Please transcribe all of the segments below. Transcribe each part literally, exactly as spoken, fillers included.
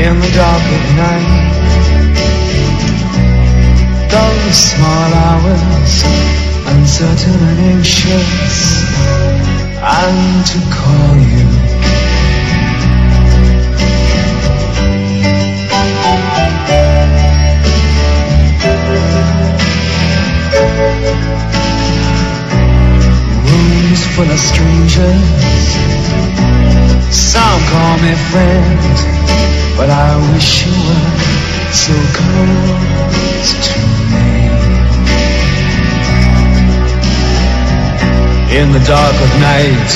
in the dark of night. Those small hours, uncertain and anxious, and to call you. Rooms full of strangers, some call me friend, but I wish you were so close to me. In the dark of night,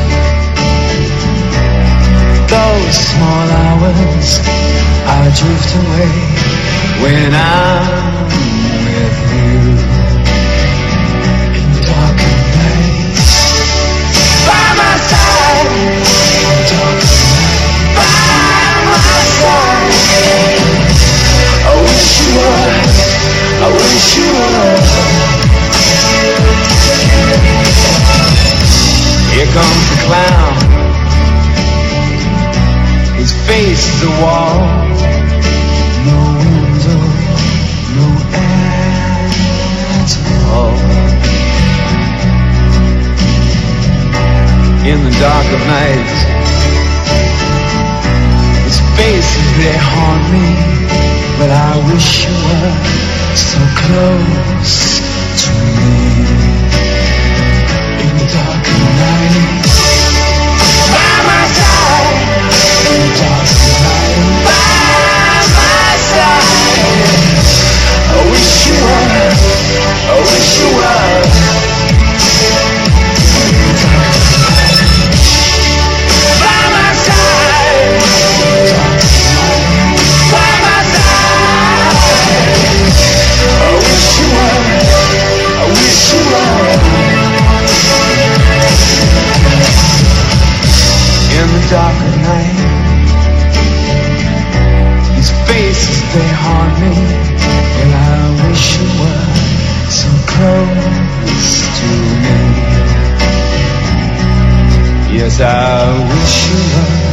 those small hours, I drift away when I'm with you. In the dark of night, by my side. In the dark of night, by my side. I wish you were, I wish you were. Here comes the clown, his face is a wall, no window, no air at all. In the dark of night, his faces, they haunt me, but I wish you were so close to me. In the dark of night, by my side. In the dark of night, by my side. I wish you were, I wish you were. By my side. By my side. I wish you were, I wish you were. In the dark of night, these faces, they haunt me, and I wish you were so close to me. Yes, I wish you were.